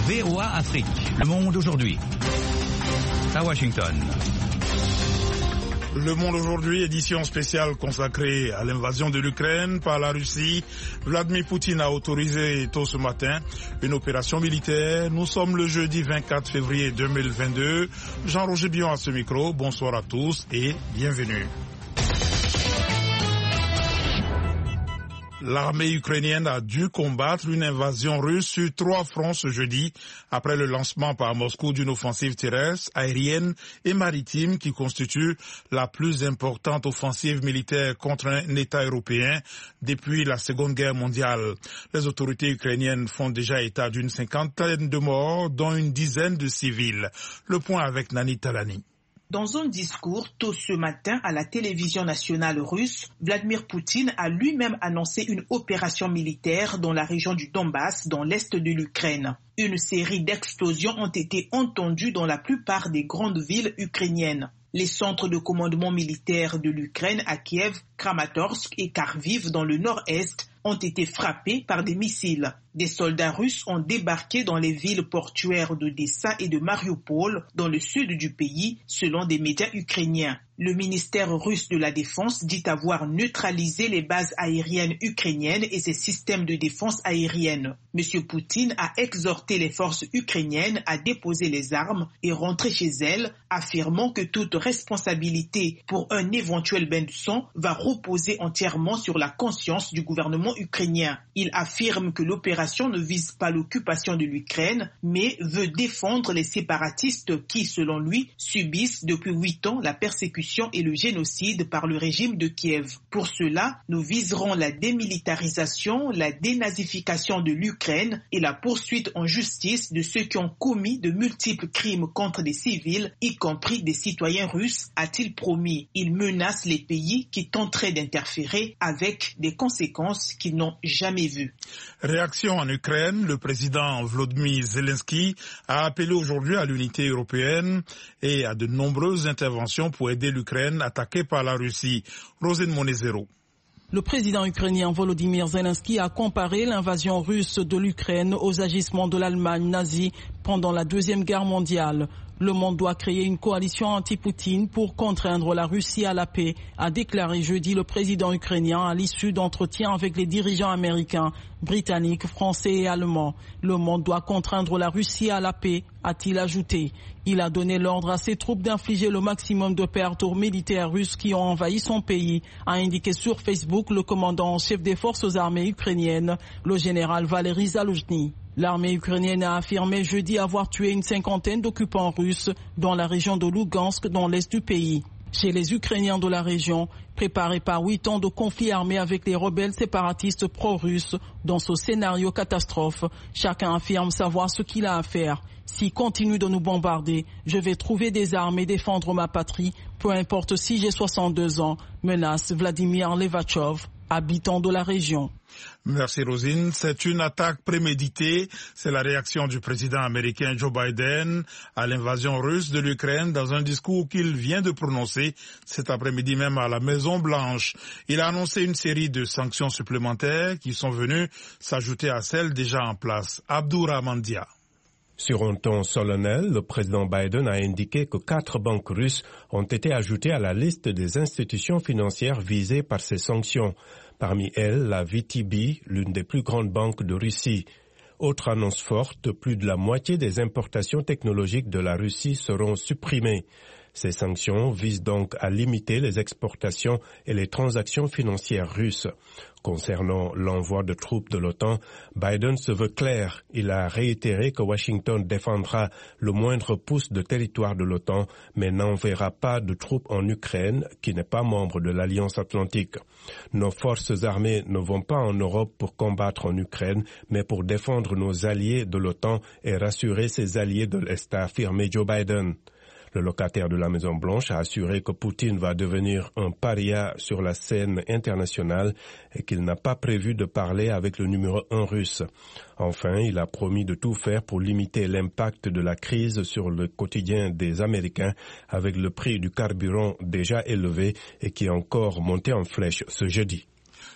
VOA Afrique. Le monde aujourd'hui. À Washington. Le Monde aujourd'hui, édition spéciale consacrée à l'invasion de l'Ukraine par la Russie. Vladimir Poutine a autorisé tôt ce matin une opération militaire. Nous sommes le jeudi 24 février 2022. Jean-Roger Bion à ce micro. Bonsoir à tous et bienvenue. L'armée ukrainienne a dû combattre une invasion russe sur 3 fronts ce jeudi, après le lancement par Moscou d'une offensive terrestre, aérienne et maritime qui constitue la plus importante offensive militaire contre un État européen depuis la Seconde Guerre mondiale. Les autorités ukrainiennes font déjà état d'une 50aine de morts, dont une dizaine de civils. Le point avec Nani Talani. Dans un discours tôt ce matin à la télévision nationale russe, Vladimir Poutine a lui-même annoncé une opération militaire dans la région du Donbass, dans l'est de l'Ukraine. Une série d'explosions ont été entendues dans la plupart des grandes villes ukrainiennes. Les centres de commandement militaire de l'Ukraine à Kiev, Kramatorsk et Kharkiv dans le nord-est ont été frappés par des missiles. Des soldats russes ont débarqué dans les villes portuaires d'Odessa et de Mariupol, dans le sud du pays, selon des médias ukrainiens. Le ministère russe de la Défense dit avoir neutralisé les bases aériennes ukrainiennes et ses systèmes de défense aérienne. M. Poutine a exhorté les forces ukrainiennes à déposer les armes et rentrer chez elles, affirmant que toute responsabilité pour un éventuel bain de sang va reposer entièrement sur la conscience du gouvernement ukrainien. Il affirme que l'opération ne vise pas l'occupation de l'Ukraine, mais veut défendre les séparatistes qui, selon lui, subissent depuis 8 ans la persécution et le génocide par le régime de Kiev. Pour cela, nous viserons la démilitarisation, la dénazification de l'Ukraine et la poursuite en justice de ceux qui ont commis de multiples crimes contre des civils, y compris des citoyens russes, a-t-il promis. Il menace les pays qui tenteraient d'interférer avec des conséquences qu'ils n'ont jamais vues. Réaction en Ukraine, le président Volodymyr Zelensky a appelé aujourd'hui à l'unité européenne et à de nombreuses interventions pour aider l'Ukraine attaquée par la Russie. Rosine Monezero. Le président ukrainien Volodymyr Zelensky a comparé l'invasion russe de l'Ukraine aux agissements de l'Allemagne nazie pendant la Deuxième Guerre mondiale. Le monde doit créer une coalition anti-Poutine pour contraindre la Russie à la paix, a déclaré jeudi le président ukrainien à l'issue d'entretiens avec les dirigeants américains, britanniques, français et allemands. Le monde doit contraindre la Russie à la paix, a-t-il ajouté. Il a donné l'ordre à ses troupes d'infliger le maximum de pertes aux militaires russes qui ont envahi son pays, a indiqué sur Facebook le commandant en chef des forces armées ukrainiennes, le général Valery Zaloujny. L'armée ukrainienne a affirmé jeudi avoir tué une 50aine d'occupants russes dans la région de Lugansk, dans l'est du pays. Chez les Ukrainiens de la région, préparés par 8 ans de conflit armé avec les rebelles séparatistes pro-russes, dans ce scénario catastrophe, chacun affirme savoir ce qu'il a à faire. S'ils continuent de nous bombarder, je vais trouver des armes et défendre ma patrie, peu importe si j'ai 62 ans, menace Vladimir Levachov, habitant de la région. Merci Rosine. C'est une attaque préméditée. C'est la réaction du président américain Joe Biden à l'invasion russe de l'Ukraine dans un discours qu'il vient de prononcer cet après-midi même à la Maison-Blanche. Il a annoncé une série de sanctions supplémentaires qui sont venues s'ajouter à celles déjà en place. Abdourahmane Dia. Sur un ton solennel, le président Biden a indiqué que 4 banques russes ont été ajoutées à la liste des institutions financières visées par ces sanctions. Parmi elles, la VTB, l'une des plus grandes banques de Russie. Autre annonce forte, plus de la moitié des importations technologiques de la Russie seront supprimées. Ces sanctions visent donc à limiter les exportations et les transactions financières russes. Concernant l'envoi de troupes de l'OTAN, Biden se veut clair. Il a réitéré que Washington défendra le moindre pouce de territoire de l'OTAN, mais n'enverra pas de troupes en Ukraine, qui n'est pas membre de l'Alliance Atlantique. Nos forces armées ne vont pas en Europe pour combattre en Ukraine, mais pour défendre nos alliés de l'OTAN et rassurer ses alliés de l'Est, a affirmé Joe Biden. Le locataire de la Maison-Blanche a assuré que Poutine va devenir un paria sur la scène internationale et qu'il n'a pas prévu de parler avec le numéro 1 russe. Enfin, il a promis de tout faire pour limiter l'impact de la crise sur le quotidien des Américains avec le prix du carburant déjà élevé et qui est encore monté en flèche ce jeudi.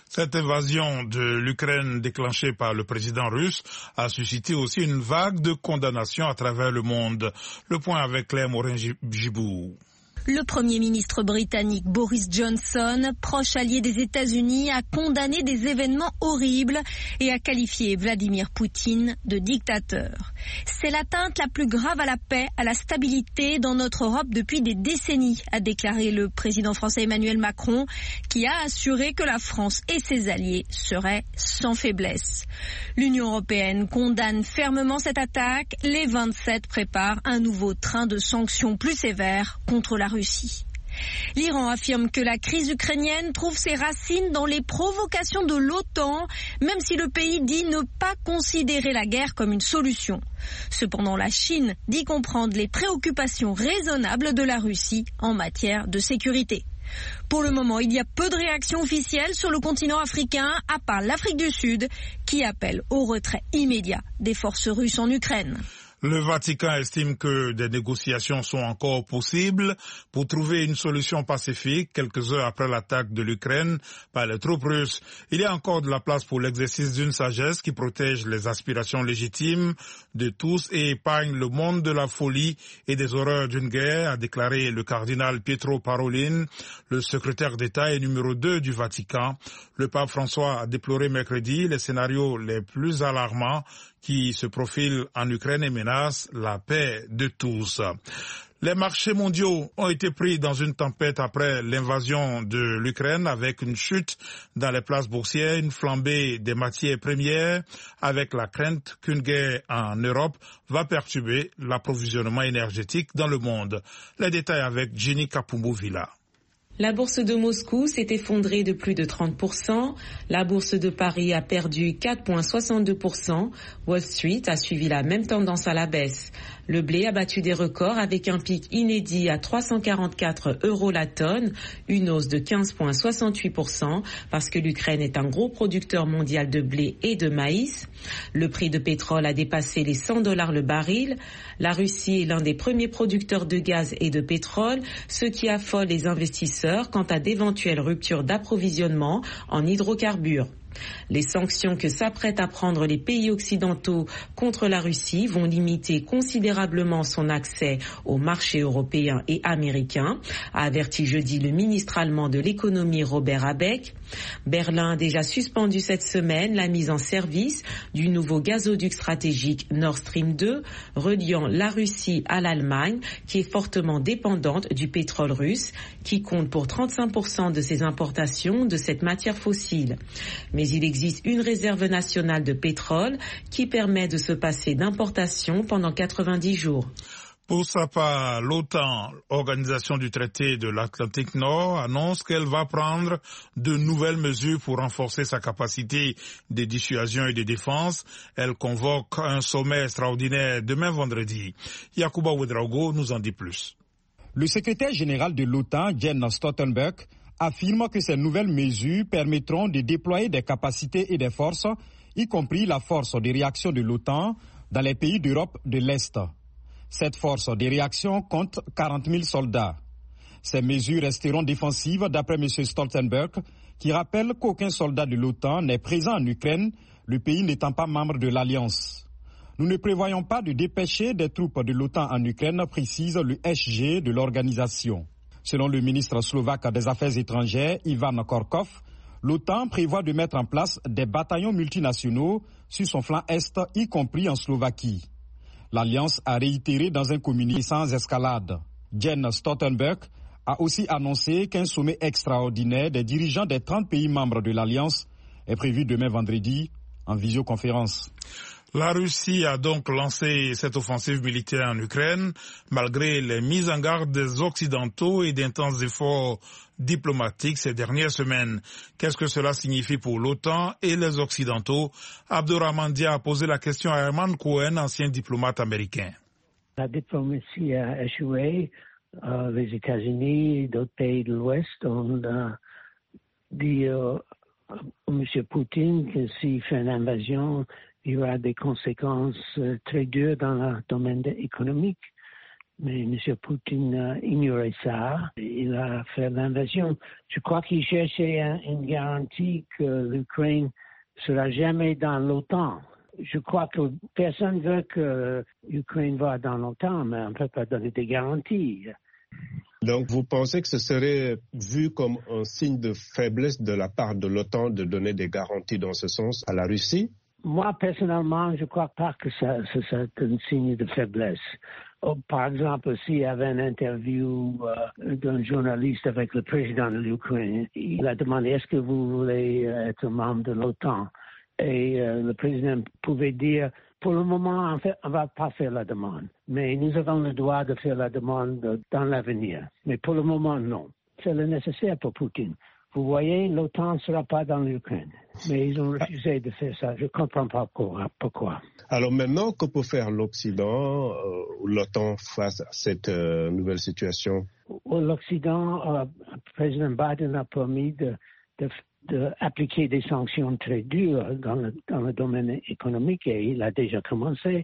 Cette invasion de l'Ukraine déclenchée par le président russe a suscité aussi une vague de condamnation à travers le monde. Le point avec Claire Morin-Gibou. Le Premier ministre britannique Boris Johnson, proche allié des États-Unis, a condamné des événements horribles et a qualifié Vladimir Poutine de dictateur. C'est l'atteinte la plus grave à la paix, à la stabilité dans notre Europe depuis des décennies, a déclaré le président français Emmanuel Macron, qui a assuré que la France et ses alliés seraient sans faiblesse. L'Union européenne condamne fermement cette attaque. Les 27 préparent un nouveau train de sanctions plus sévères contre la Russie. L'Iran affirme que la crise ukrainienne trouve ses racines dans les provocations de l'OTAN, même si le pays dit ne pas considérer la guerre comme une solution. Cependant, la Chine dit comprendre les préoccupations raisonnables de la Russie en matière de sécurité. Pour le moment, il y a peu de réactions officielles sur le continent africain, à part l'Afrique du Sud, qui appelle au retrait immédiat des forces russes en Ukraine. Le Vatican estime que des négociations sont encore possibles pour trouver une solution pacifique quelques heures après l'attaque de l'Ukraine par les troupes russes. Il y a encore de la place pour l'exercice d'une sagesse qui protège les aspirations légitimes de tous et épargne le monde de la folie et des horreurs d'une guerre, a déclaré le cardinal Pietro Parolin, le secrétaire d'État et numéro 2 du Vatican. Le pape François a déploré mercredi les scénarios les plus alarmants qui se profilent en Ukraine et menacent la paix de tous. Les marchés mondiaux ont été pris dans une tempête après l'invasion de l'Ukraine avec une chute dans les places boursières, une flambée des matières premières avec la crainte qu'une guerre en Europe va perturber l'approvisionnement énergétique dans le monde. Les détails avec Jenny Kapumbu-Villa. La bourse de Moscou s'est effondrée de plus de 30%. La bourse de Paris a perdu 4,62%. Wall Street a suivi la même tendance à la baisse. Le blé a battu des records avec un pic inédit à 344 € la tonne, une hausse de 15,68% parce que l'Ukraine est un gros producteur mondial de blé et de maïs. Le prix de pétrole a dépassé les $100 le baril. La Russie est l'un des premiers producteurs de gaz et de pétrole, ce qui affole les investisseurs quant à d'éventuelles ruptures d'approvisionnement en hydrocarbures. Les sanctions que s'apprêtent à prendre les pays occidentaux contre la Russie vont limiter considérablement son accès aux marchés européens et américains, a averti jeudi le ministre allemand de l'économie Robert Habeck. Berlin a déjà suspendu cette semaine la mise en service du nouveau gazoduc stratégique Nord Stream 2, reliant la Russie à l'Allemagne, qui est fortement dépendante du pétrole russe, qui compte pour 35% de ses importations de cette matière fossile. Mais il existe une réserve nationale de pétrole qui permet de se passer d'importation pendant 90 jours. Pour sa part, l'OTAN, Organisation du traité de l'Atlantique Nord, annonce qu'elle va prendre de nouvelles mesures pour renforcer sa capacité de dissuasion et de défense. Elle convoque un sommet extraordinaire demain vendredi. Yacouba Ouedraogo nous en dit plus. Le secrétaire général de l'OTAN, Jens Stoltenberg, affirme que ces nouvelles mesures permettront de déployer des capacités et des forces, y compris la force de réaction de l'OTAN, dans les pays d'Europe de l'Est. Cette force de réaction compte 40 000 soldats. Ces mesures resteront défensives d'après M. Stoltenberg, qui rappelle qu'aucun soldat de l'OTAN n'est présent en Ukraine, le pays n'étant pas membre de l'Alliance. Nous ne prévoyons pas de dépêcher des troupes de l'OTAN en Ukraine, précise le SG de l'organisation. Selon le ministre slovaque des Affaires étrangères, Ivan Korkov, l'OTAN prévoit de mettre en place des bataillons multinationaux sur son flanc Est, y compris en Slovaquie. L'Alliance a réitéré dans un communiqué sans escalade. Jens Stoltenberg a aussi annoncé qu'un sommet extraordinaire des dirigeants des 30 pays membres de l'Alliance est prévu demain vendredi en visioconférence. La Russie a donc lancé cette offensive militaire en Ukraine, malgré les mises en garde des Occidentaux et d'intenses efforts diplomatiques ces dernières semaines. Qu'est-ce que cela signifie pour l'OTAN et les Occidentaux? Abdurrahman Dia a posé la question à Herman Cohen, ancien diplomate américain. La diplomatie a échoué. Les États-Unis et d'autres pays de l'Ouest ont dit à M. Poutine que s'il fait une invasion, il y aura des conséquences très dures dans le domaine économique. Mais M. Poutine ignorait ça. Il a fait l'invasion. Je crois qu'il cherchait une garantie que l'Ukraine ne sera jamais dans l'OTAN. Je crois que personne ne veut que l'Ukraine va dans l'OTAN, mais on ne peut pas donner des garanties. Donc, vous pensez que ce serait vu comme un signe de faiblesse de la part de l'OTAN de donner des garanties dans ce sens à la Russie? Moi, personnellement, je ne crois pas que ça c'est un signe de faiblesse. Par exemple, s'il y avait une interview d'un journaliste avec le président de l'Ukraine, il a demandé « Est-ce que vous voulez être membre de l'OTAN ?» Et le président pouvait dire « Pour le moment, en fait, on ne va pas faire la demande, mais nous avons le droit de faire la demande dans l'avenir. Mais pour le moment, non. C'est le nécessaire pour Poutine. Vous voyez, l'OTAN ne sera pas dans l'Ukraine. Mais ils ont refusé de faire ça. Je ne comprends pas pourquoi. Alors maintenant, que peut faire l'Occident ou l'OTAN face à cette nouvelle situation? L'Occident, le président Biden a promis d'appliquer des sanctions très dures dans le domaine économique et il a déjà commencé.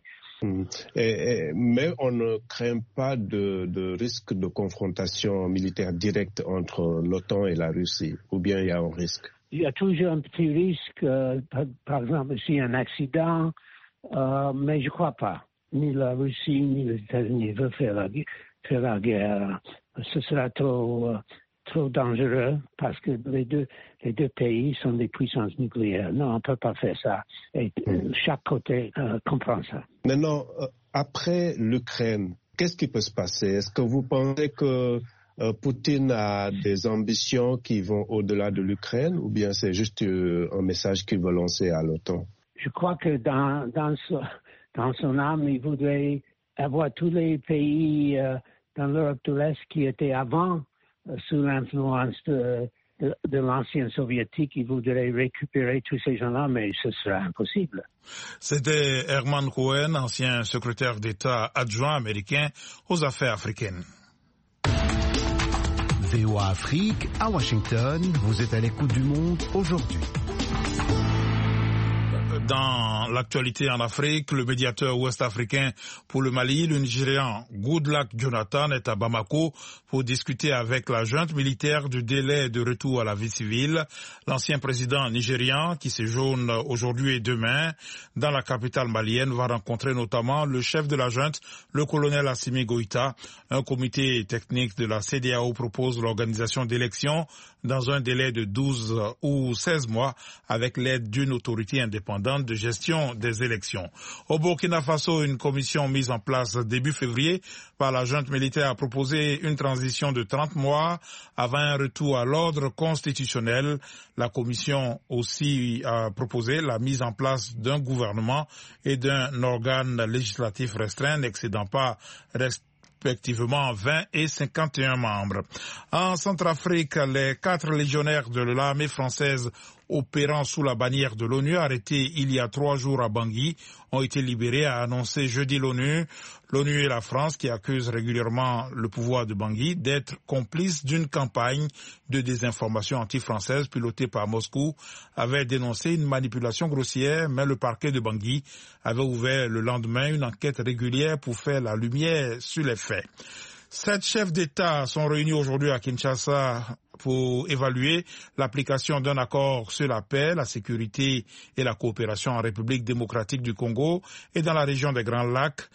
Mais on ne craint pas de risque de confrontation militaire directe entre l'OTAN et la Russie, ou bien il y a un risque? Il y a toujours un petit risque, par exemple, s'il y a un accident, mais je ne crois pas. Ni la Russie, ni les États-Unis veulent faire la guerre. Ce sera trop dangereux parce que les deux pays sont des puissances nucléaires. Non, on ne peut pas faire ça. Et chaque côté comprend ça. Maintenant, après l'Ukraine, qu'est-ce qui peut se passer? Est-ce que vous pensez que Poutine a des ambitions qui vont au-delà de l'Ukraine ou bien c'est juste un message qu'il veut lancer à l'OTAN? Je crois que dans son âme, il voudrait avoir tous les pays dans l'Europe de l'Est qui étaient avant sous l'influence de l'ancien soviétique. Il voudrait récupérer tous ces gens-là, mais ce sera impossible. C'était Herman Cohen, ancien secrétaire d'État adjoint américain aux affaires africaines. VOA Afrique, à Washington, vous êtes à l'écoute du monde aujourd'hui. Dans l'actualité en Afrique, le médiateur ouest-africain pour le Mali, le Nigérian Goodluck Jonathan, est à Bamako pour discuter avec la junte militaire du délai de retour à la vie civile. L'ancien président nigérian, qui séjourne aujourd'hui et demain dans la capitale malienne, va rencontrer notamment le chef de la junte, le colonel Assimi Goïta. Un comité technique de la CEDEAO propose l'organisation d'élections dans un délai de 12 ou 16 mois avec l'aide d'une autorité indépendante de gestion des élections. Au Burkina Faso, une commission mise en place début février par la junte militaire a proposé une transition de 30 mois avant un retour à l'ordre constitutionnel. La commission aussi a proposé la mise en place d'un gouvernement et d'un organe législatif restreint n'excédant pas respectivement 20 et 51 membres. En Centrafrique, les 4 légionnaires de l'armée française opérant sous la bannière de l'ONU, arrêtés il y a 3 jours à Bangui, ont été libérés, a annoncé jeudi l'ONU. L'ONU et la France, qui accusent régulièrement le pouvoir de Bangui d'être complices d'une campagne de désinformation anti-française pilotée par Moscou, avaient dénoncé une manipulation grossière, mais le parquet de Bangui avait ouvert le lendemain une enquête régulière pour faire la lumière sur les faits. 7 chefs d'État sont réunis aujourd'hui à Kinshasa pour évaluer l'application d'un accord sur la paix, la sécurité et la coopération en République démocratique du Congo et dans la région des Grands Lacs.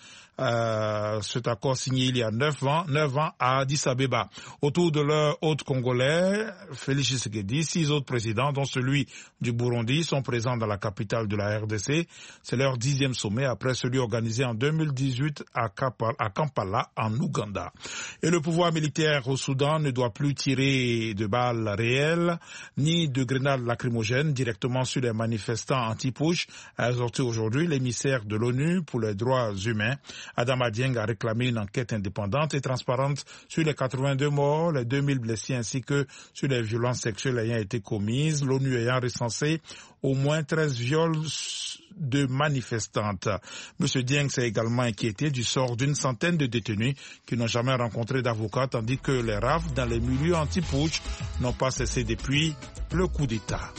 Cet accord signé il y a 9 ans à Addis Abeba. Autour de leur hôte congolais, Félix Tshisekedi, 6 autres présidents, dont celui du Burundi, sont présents dans la capitale de la RDC. C'est leur 10e sommet après celui organisé en 2018 à Kampala, en Ouganda. Et le pouvoir militaire au Soudan ne doit plus tirer de balles réelles ni de grenades lacrymogènes directement sur les manifestants anti-push, a exhorté aujourd'hui l'émissaire de l'ONU pour les droits humains. Adama Dieng a réclamé une enquête indépendante et transparente sur les 82 morts, les 2000 blessés ainsi que sur les violences sexuelles ayant été commises, l'ONU ayant recensé au moins 13 viols de manifestantes. M. Dieng s'est également inquiété du sort d'une centaine de détenus qui n'ont jamais rencontré d'avocat, tandis que les rafles dans les milieux anti-putsch n'ont pas cessé depuis le coup d'État.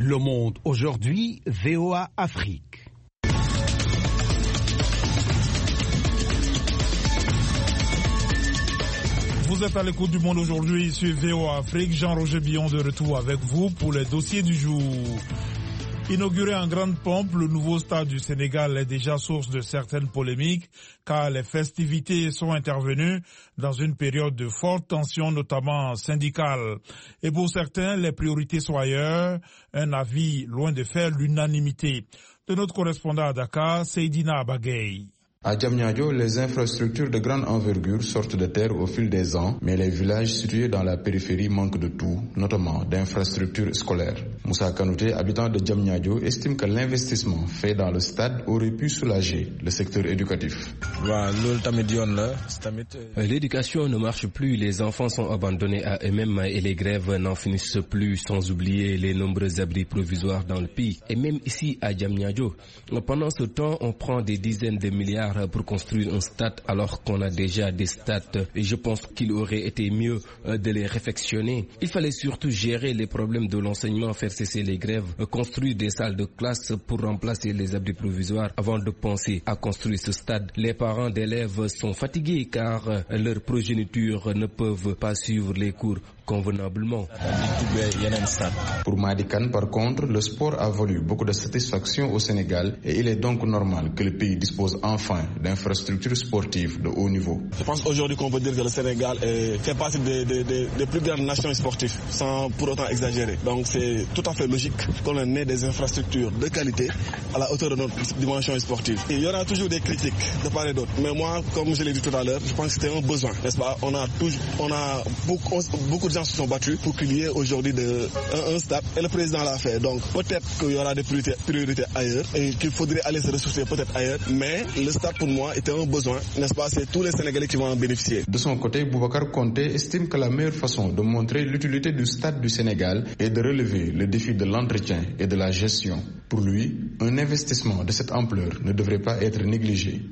Le Monde aujourd'hui, VOA Afrique. Vous êtes à l'écoute du Monde aujourd'hui sur VOA Afrique. Jean-Roger Billon de retour avec vous pour les dossiers du jour. Inauguré en grande pompe, le nouveau stade du Sénégal est déjà source de certaines polémiques car les festivités sont intervenues dans une période de forte tension, notamment syndicale. Et pour certains, les priorités sont ailleurs, un avis loin de faire l'unanimité. De notre correspondant à Dakar, Seydina Bagay. À Diamniadio, les infrastructures de grande envergure sortent de terre au fil des ans, mais les villages situés dans la périphérie manquent de tout, notamment d'infrastructures scolaires. Moussa Kanouté, habitant de Diamniadio, estime que l'investissement fait dans le stade aurait pu soulager le secteur éducatif. L'éducation ne marche plus, les enfants sont abandonnés à eux-mêmes et les grèves n'en finissent plus, sans oublier les nombreux abris provisoires dans le pays. Et même ici à Diamniadio, pendant ce temps, on prend des dizaines de milliards pour construire un stade alors qu'on a déjà des stades et je pense qu'il aurait été mieux de les réfectionner. Il fallait surtout gérer les problèmes de l'enseignement, faire cesser les grèves, construire des salles de classe pour remplacer les abris provisoires avant de penser à construire ce stade. Les parents d'élèves sont fatigués car leur progéniture ne peuvent pas suivre les cours convenablement. Pour Madikan, par contre, le sport a valu beaucoup de satisfaction au Sénégal et il est donc normal que le pays dispose enfin d'infrastructures sportives de haut niveau. Je pense aujourd'hui qu'on peut dire que le Sénégal fait partie des plus grandes nations sportives, sans pour autant exagérer. Donc c'est tout à fait logique qu'on ait des infrastructures de qualité à la hauteur de notre dimension sportive. Et il y aura toujours des critiques de part et d'autre. Mais moi, comme je l'ai dit tout à l'heure, je pense que c'était un besoin, n'est-ce pas? On a beaucoup de gens se sont battus pour qu'il y ait aujourd'hui un stade et le président l'a fait. Donc peut-être qu'il y aura des priorités ailleurs et qu'il faudrait aller se ressourcer peut-être ailleurs. Mais le stade pour moi était un besoin, n'est-ce pas? C'est tous les Sénégalais qui vont en bénéficier. De son côté, Boubacar Konté estime que la meilleure façon de montrer l'utilité du stade du Sénégal est de relever le défi de l'entretien et de la gestion. Pour lui, un investissement de cette ampleur ne devrait pas être négligé.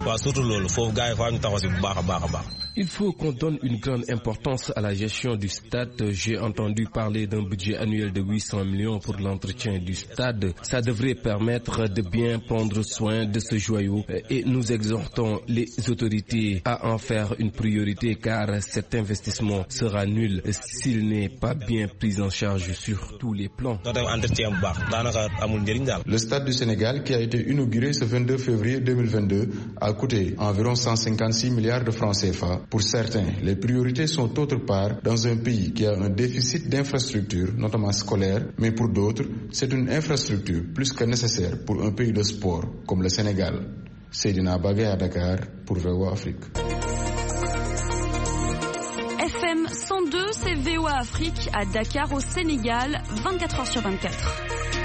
Il faut qu'on donne une grande importance à la gestion du stade. J'ai entendu parler d'un budget annuel de 800 millions pour l'entretien du stade. Ça devrait permettre de bien prendre soin de ce joyau et nous exhortons les autorités à en faire une priorité car cet investissement sera nul s'il n'est pas bien pris en charge sur tous les plans. Le stade du Sénégal, qui a été inauguré ce 22 février 2022, a coûté environ 156 milliards de francs CFA. Pour certains, les priorités sont autre part dans un pays qui a un déficit d'infrastructures, notamment scolaires, mais pour d'autres, c'est une infrastructure plus que nécessaire pour un pays de sport comme le Sénégal. Seydina Bagay à Dakar pour VOA Afrique. FM 102, c'est VOA Afrique à Dakar au Sénégal, 24h/24.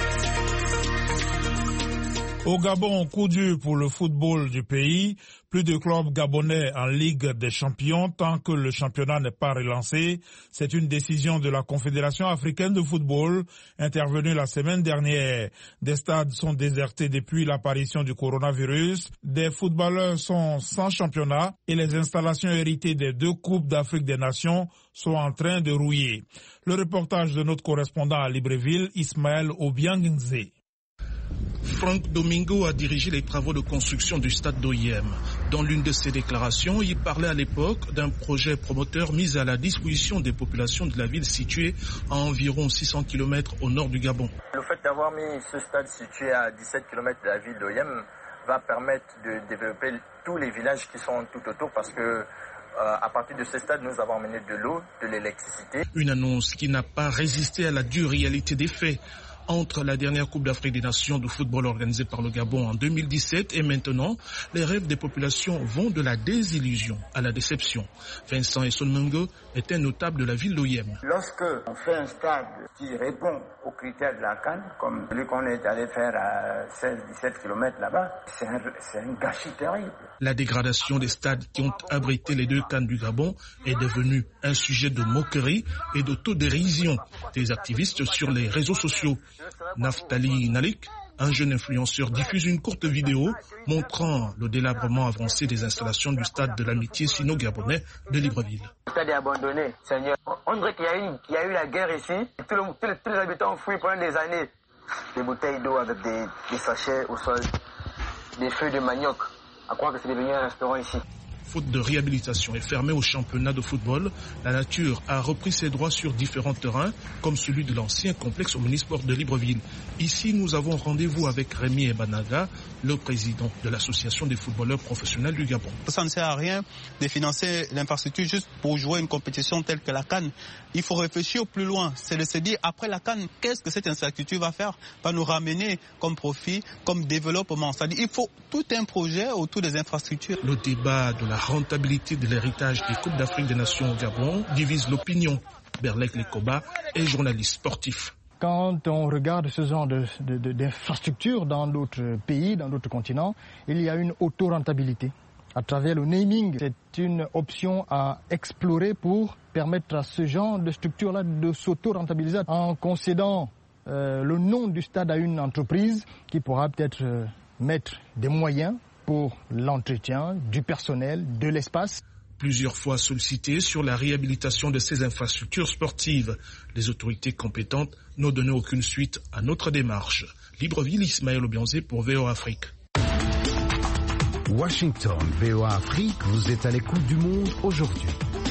Au Gabon, coup dur pour le football du pays. Plus de clubs gabonais en Ligue des Champions tant que le championnat n'est pas relancé. C'est une décision de la Confédération africaine de football intervenue la semaine dernière. Des stades sont désertés depuis l'apparition du coronavirus. Des footballeurs sont sans championnat et les installations héritées des 2 Coupes d'Afrique des Nations sont en train de rouiller. Le reportage de notre correspondant à Libreville, Ismaël Obiangze. Franck Domingo a dirigé les travaux de construction du stade d'OIM. Dans l'une de ses déclarations, il parlait à l'époque d'un projet promoteur mis à la disposition des populations de la ville située à environ 600 km au nord du Gabon. Le fait d'avoir mis ce stade situé à 17 km de la ville d'OIM va permettre de développer tous les villages qui sont tout autour parce que à partir de ce stade, nous avons mené de l'eau, de l'électricité. Une annonce qui n'a pas résisté à la dure réalité des faits. Entre la dernière Coupe d'Afrique des Nations de football organisée par le Gabon en 2017 et maintenant, les rêves des populations vont de la désillusion à la déception. Vincent Essonmengo est un notable de la ville d'OIM. Lorsque on fait un stade qui répond aux critères de la CAN, comme celui qu'on est allé faire à 16-17 km là-bas, c'est un gâchis terrible. La dégradation des stades qui ont abrité les 2 CAN du Gabon est devenue un sujet de moquerie et d'autodérision des activistes sur les réseaux sociaux. Naftali Nalik, un jeune influenceur, diffuse une courte vidéo montrant le délabrement avancé des installations du stade de l'amitié sino-gabonais de Libreville. Le stade est abandonné, Seigneur. On dirait qu'il y a eu la guerre ici. Tous les habitants ont fui pendant des années. des bouteilles d'eau avec des sachets au sol, des feuilles de manioc. À croire que c'est devenu un restaurant ici. Faute de réhabilitation et fermée au championnat de football, la nature a repris ses droits sur différents terrains, comme celui de l'ancien complexe omnisport de Libreville. Ici, nous avons rendez-vous avec Rémi Ebanaga, le président de l'association des footballeurs professionnels du Gabon. Ça ne sert à rien de financer l'infrastructure juste pour jouer une compétition telle que la CAN. Il faut réfléchir plus loin. C'est de se dire, après la CAN, qu'est-ce que cette infrastructure va faire, va nous ramener comme profit, comme développement. C'est-à-dire il faut tout un projet autour des infrastructures. Le débat de la rentabilité de l'héritage des Coupes d'Afrique des Nations au Gabon divise l'opinion. Berlek Lekoba est journaliste sportif. Quand on regarde ce genre d'infrastructures dans d'autres pays, dans d'autres continents, il y a une auto-rentabilité. À travers le naming, c'est une option à explorer pour permettre à ce genre de structure-là de s'auto-rentabiliser en concédant le nom du stade à une entreprise qui pourra peut-être mettre des moyens pour l'entretien du personnel, de l'espace. Plusieurs fois sollicité sur la réhabilitation de ces infrastructures sportives. Les autorités compétentes n'ont donné aucune suite à notre démarche. Libreville, Ismaël Obianzé pour VOA Afrique. Washington, VOA Afrique, vous êtes à l'écoute du monde aujourd'hui.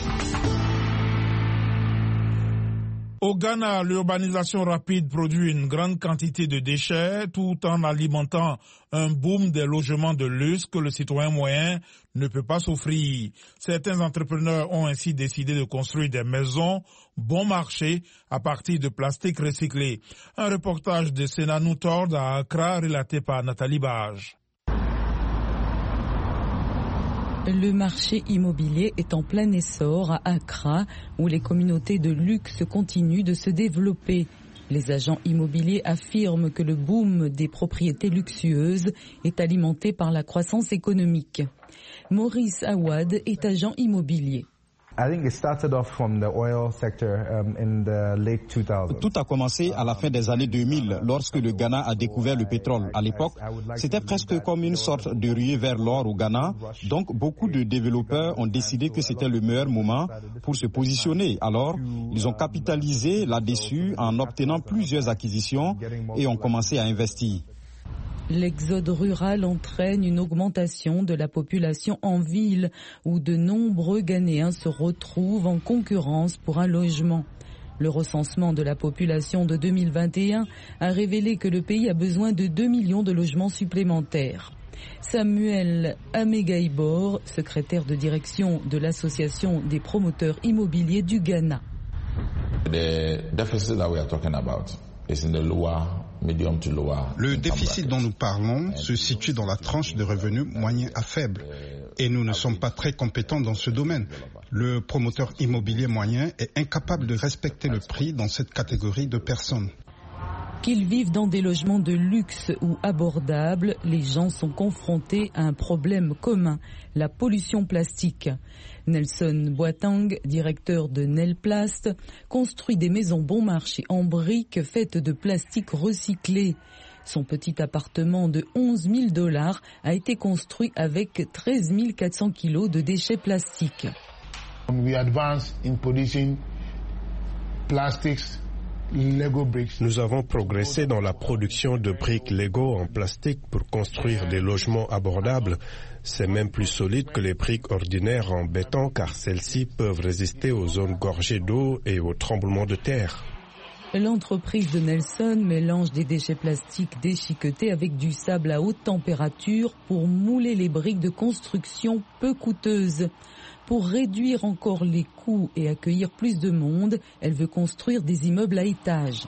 Au Ghana, l'urbanisation rapide produit une grande quantité de déchets tout en alimentant un boom des logements de luxe que le citoyen moyen ne peut pas s'offrir. Certains entrepreneurs ont ainsi décidé de construire des maisons bon marché à partir de plastique recyclé. Un reportage de Senanou Tord à Accra relaté par Nathalie Bage. Le marché immobilier est en plein essor à Accra, où les communautés de luxe continuent de se développer. Les agents immobiliers affirment que le boom des propriétés luxueuses est alimenté par la croissance économique. Maurice Awad est agent immobilier. Tout a commencé à la fin des années 2000, lorsque le Ghana a découvert le pétrole. À l'époque, c'était presque comme une sorte de ruée vers l'or au Ghana. Donc, beaucoup de développeurs ont décidé que c'était le meilleur moment pour se positionner. Alors, ils ont capitalisé là-dessus en obtenant plusieurs acquisitions et ont commencé à investir. L'exode rural entraîne une augmentation de la population en ville où de nombreux Ghanéens se retrouvent en concurrence pour un logement. Le recensement de la population de 2021 a révélé que le pays a besoin de 2 millions de logements supplémentaires. Samuel Amegaibor, secrétaire de direction de l'Association des promoteurs immobiliers du Ghana. Le déficit dont nous parlons se situe dans la tranche de revenus moyen à faible et nous ne sommes pas très compétents dans ce domaine. Le promoteur immobilier moyen est incapable de respecter le prix dans cette catégorie de personnes. Qu'ils vivent dans des logements de luxe ou abordables, les gens sont confrontés à un problème commun, la pollution plastique. Nelson Boateng, directeur de Nelplast, construit des maisons bon marché en briques faites de plastique recyclé. Son petit appartement de $11 000 a été construit avec 13 400 kilos de déchets plastiques. We advance in producing plastics. Nous avons progressé dans la production de briques Lego en plastique pour construire des logements abordables. C'est même plus solide que les briques ordinaires en béton car celles-ci peuvent résister aux zones gorgées d'eau et aux tremblements de terre. L'entreprise de Nelson mélange des déchets plastiques déchiquetés avec du sable à haute température pour mouler les briques de construction peu coûteuses. Pour réduire encore les coûts et accueillir plus de monde, elle veut construire des immeubles à étages.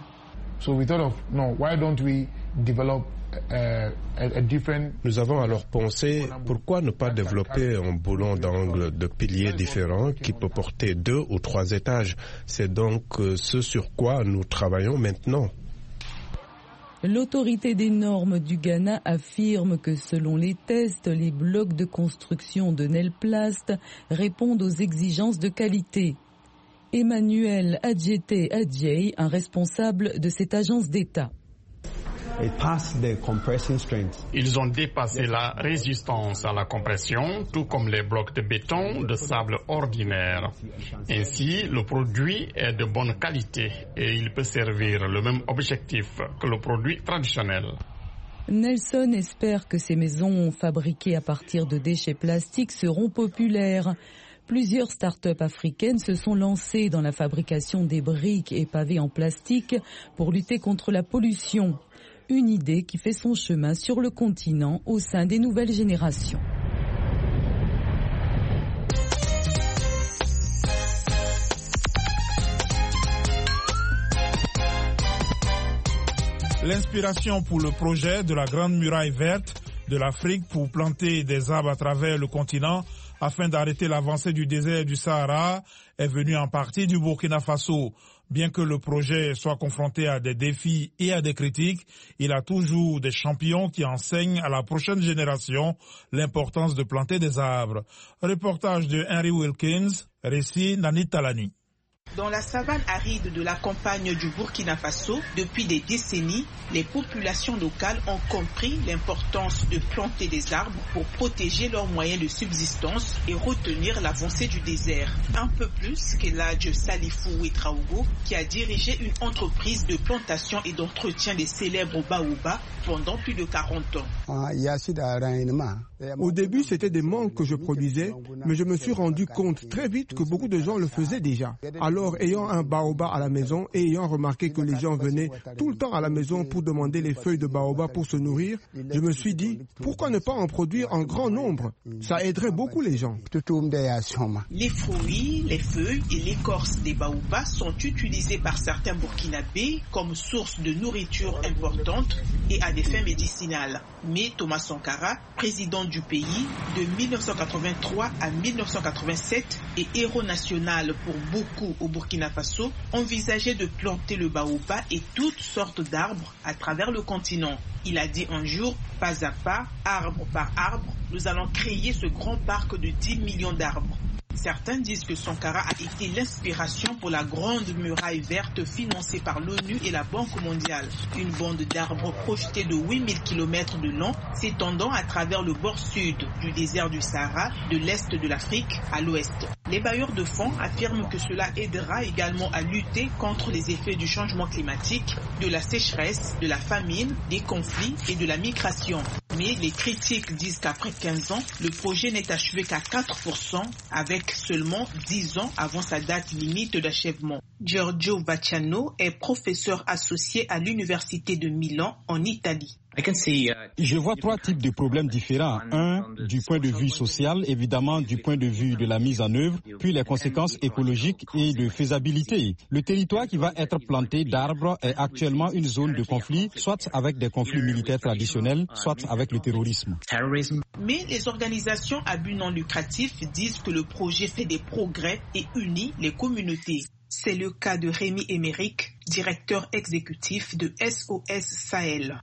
Nous avons alors pensé, pourquoi ne pas développer un boulon d'angle de piliers différents qui peut porter 2 ou 3 étages. C'est donc ce sur quoi nous travaillons maintenant. L'autorité des normes du Ghana affirme que selon les tests, les blocs de construction de Nelplast répondent aux exigences de qualité. Emmanuel Adjete Adjei, un responsable de cette agence d'État. Ils ont dépassé la résistance à la compression, tout comme les blocs de béton de sable ordinaire. Ainsi, le produit est de bonne qualité et il peut servir le même objectif que le produit traditionnel. Nelson espère que ces maisons fabriquées à partir de déchets plastiques seront populaires. Plusieurs start-up africaines se sont lancées dans la fabrication des briques et pavés en plastique pour lutter contre la pollution. Une idée qui fait son chemin sur le continent au sein des nouvelles générations. L'inspiration pour le projet de la Grande Muraille Verte de l'Afrique pour planter des arbres à travers le continent afin d'arrêter l'avancée du désert du Sahara est venue en partie du Burkina Faso. Bien que le projet soit confronté à des défis et à des critiques, il a toujours des champions qui enseignent à la prochaine génération l'importance de planter des arbres. Reportage de Henry Wilkins, récit Nani Talani. Dans la savane aride de la campagne du Burkina Faso, depuis des décennies, les populations locales ont compris l'importance de planter des arbres pour protéger leurs moyens de subsistance et retenir l'avancée du désert. Un peu plus qu'Eladj Salifou Ouetraogo, qui a dirigé une entreprise de plantation et d'entretien des célèbres baobabs pendant plus de 40 ans. Au début, c'était des mangues que je produisais, mais je me suis rendu compte très vite que beaucoup de gens le faisaient déjà. Alors, ayant un baobab à la maison et ayant remarqué que les gens venaient tout le temps à la maison pour demander les feuilles de baobab pour se nourrir, je me suis dit, pourquoi ne pas en produire en grand nombre? Ça aiderait beaucoup les gens. Les fruits, les feuilles et l'écorce des baobabs sont utilisés par certains Burkinabés comme source de nourriture importante et à des fins médicinales. Mais Thomas Sankara, président du pays de 1983 à 1987 et héros national pour beaucoup au Burkina Faso, envisageait de planter le baobab et toutes sortes d'arbres à travers le continent. Il a dit un jour, pas à pas, arbre par arbre, nous allons créer ce grand parc de 10 millions d'arbres. Certains disent que Sankara a été l'inspiration pour la Grande Muraille Verte financée par l'ONU et la Banque mondiale. Une bande d'arbres projetée de 8000 km de long, s'étendant à travers le bord sud du désert du Sahara, de l'est de l'Afrique à l'ouest. Les bailleurs de fonds affirment que cela aidera également à lutter contre les effets du changement climatique, de la sécheresse, de la famine, des conflits et de la migration. Mais les critiques disent qu'après 15 ans, le projet n'est achevé qu'à 4%, avec seulement 10 ans avant sa date limite d'achèvement. Giorgio Vacciano est professeur associé à l'Université de Milan en Italie. Je vois trois types de problèmes différents. Un, du point de vue social, évidemment du point de vue de la mise en œuvre, puis les conséquences écologiques et de faisabilité. Le territoire qui va être planté d'arbres est actuellement une zone de conflit, soit avec des conflits militaires traditionnels, soit avec le terrorisme. Mais les organisations à but non lucratif disent que le projet fait des progrès et unit les communautés. C'est le cas de Rémi Emerick, directeur exécutif de SOS Sahel.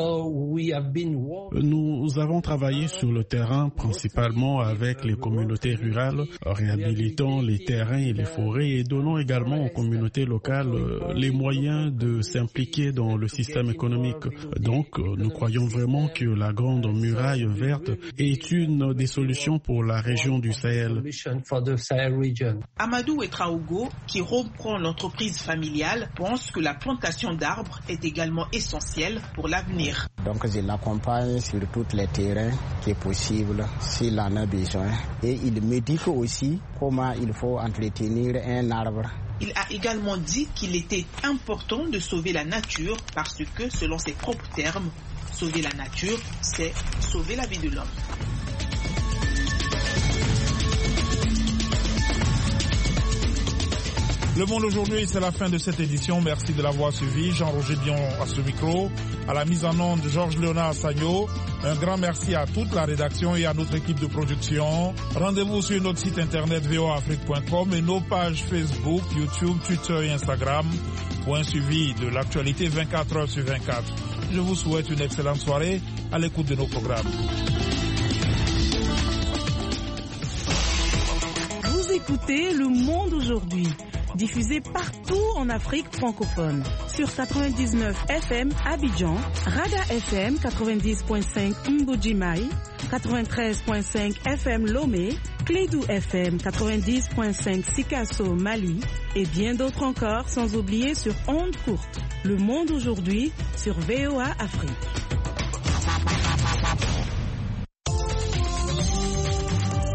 Nous avons travaillé sur le terrain principalement avec les communautés rurales, réhabilitant les terrains et les forêts et donnant également aux communautés locales les moyens de s'impliquer dans le système économique. Donc, nous croyons vraiment que la Grande Muraille Verte est une des solutions pour la région du Sahel. Amadou Ouetraogo, qui reprend l'entreprise familiale, pense que la plantation d'arbres est également essentielle pour l'avenir. Donc je l'accompagne sur tous les terrains qui est possible s'il en a besoin. Et il me dit aussi comment il faut entretenir un arbre. Il a également dit qu'il était important de sauver la nature parce que, selon ses propres termes, sauver la nature, c'est sauver la vie de l'homme. Le Monde aujourd'hui, c'est la fin de cette édition. Merci de l'avoir suivi. Jean-Roger Dion à ce micro. À la mise en onde, Georges Léonard Sagno. Un grand merci à toute la rédaction et à notre équipe de production. Rendez-vous sur notre site internet voaafrique.com et nos pages Facebook, YouTube, Twitter et Instagram pour un suivi de l'actualité 24 heures sur 24. Je vous souhaite une excellente soirée à l'écoute de nos programmes. Vous écoutez Le Monde aujourd'hui. diffusée partout en Afrique francophone. Sur 99 FM Abidjan, Rada FM 90.5 Mbujimai, 93.5 FM Lomé, Clédou FM 90.5 Sikasso Mali et bien d'autres encore, sans oublier sur ondes courtes. Le monde aujourd'hui sur VOA Afrique.